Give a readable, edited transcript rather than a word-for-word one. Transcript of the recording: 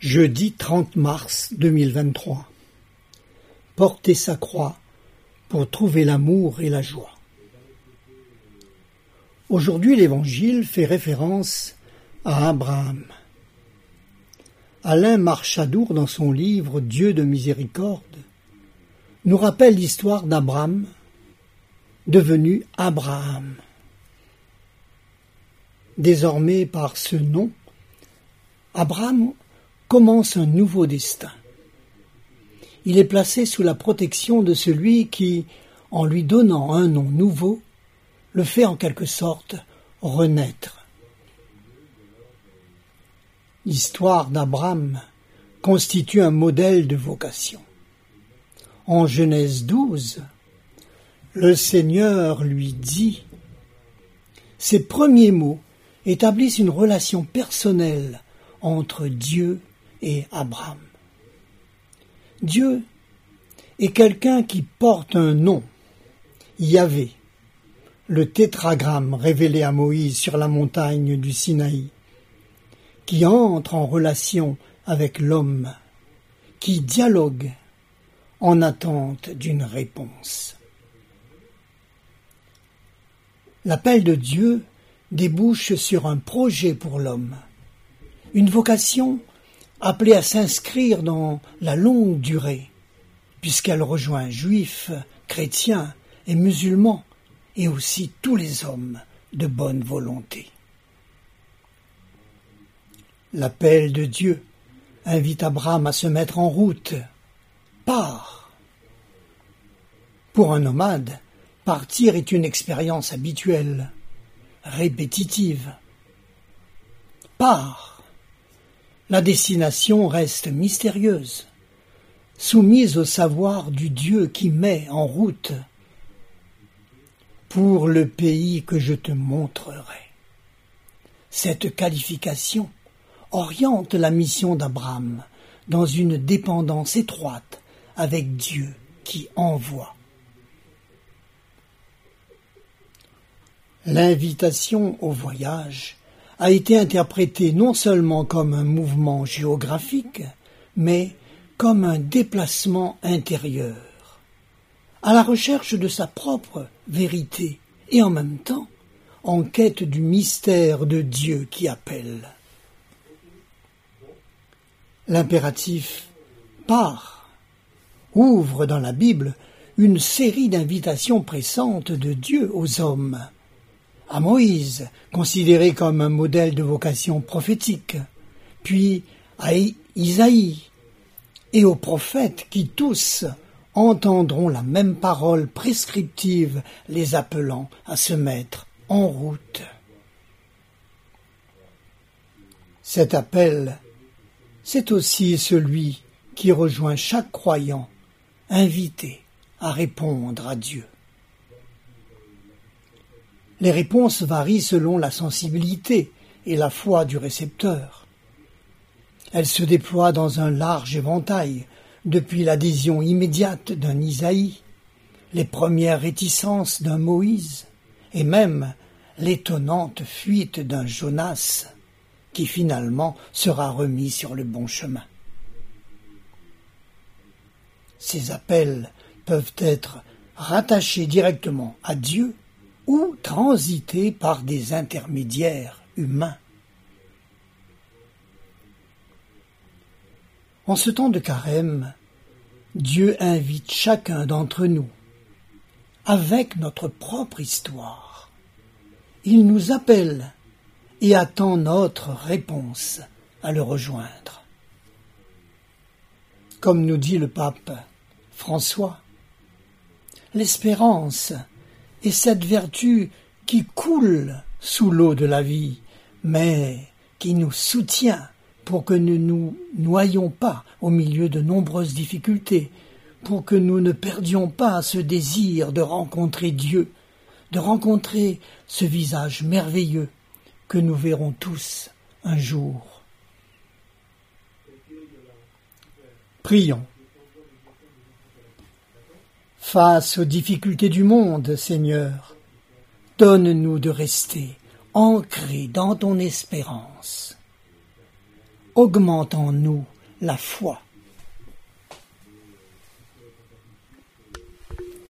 Jeudi 30 mars 2023. Porter sa croix pour trouver l'amour et la joie. Aujourd'hui, l'Évangile fait référence à Abraham. Alain Marchadour, dans son livre « Dieu de miséricorde », nous rappelle l'histoire d'Abraham, devenu Abraham. Désormais, par ce nom, Abraham commence un nouveau destin. Il est placé sous la protection de celui qui, en lui donnant un nom nouveau, le fait en quelque sorte renaître. L'histoire d'Abraham constitue un modèle de vocation. En Genèse 12, le Seigneur lui dit « Ces premiers mots établissent une relation personnelle entre Dieu et Abraham. Dieu est quelqu'un qui porte un nom, Yahvé, le tétragramme révélé à Moïse sur la montagne du Sinaï, qui entre en relation avec l'homme, qui dialogue en attente d'une réponse. L'appel de Dieu débouche sur un projet pour l'homme, une vocation appelée à s'inscrire dans la longue durée, puisqu'elle rejoint juifs, chrétiens et musulmans, et aussi tous les hommes de bonne volonté. L'appel de Dieu invite Abraham à se mettre en route. Pars. Pour un nomade, partir est une expérience habituelle, répétitive. Pars. La destination reste mystérieuse, soumise au savoir du Dieu qui met en route pour le pays que je te montrerai. Cette qualification oriente la mission d'Abraham dans une dépendance étroite avec Dieu qui envoie. L'invitation au voyage a été interprétée non seulement comme un mouvement géographique, mais comme un déplacement intérieur, à la recherche de sa propre vérité et en même temps en quête du mystère de Dieu qui appelle. L'impératif « pars » ouvre dans la Bible une série d'invitations pressantes de Dieu aux hommes. À Moïse, considéré comme un modèle de vocation prophétique, puis à Isaïe, et aux prophètes qui tous entendront la même parole prescriptive les appelant à se mettre en route. Cet appel, c'est aussi celui qui rejoint chaque croyant invité à répondre à Dieu. Les réponses varient selon la sensibilité et la foi du récepteur. Elles se déploient dans un large éventail, depuis l'adhésion immédiate d'un Isaïe, les premières réticences d'un Moïse, et même l'étonnante fuite d'un Jonas, qui finalement sera remis sur le bon chemin. Ces appels peuvent être rattachés directement à Dieu ou transiter par des intermédiaires humains. En ce temps de carême, Dieu invite chacun d'entre nous, avec notre propre histoire. Il nous appelle et attend notre réponse à le rejoindre. Comme nous dit le pape François, l'espérance est cette vertu qui coule sous l'eau de la vie, mais qui nous soutient pour que nous ne nous noyions pas au milieu de nombreuses difficultés, pour que nous ne perdions pas ce désir de rencontrer Dieu, de rencontrer ce visage merveilleux que nous verrons tous un jour. Prions. Face aux difficultés du monde, Seigneur, donne-nous de rester ancrés dans ton espérance. Augmente en nous la foi.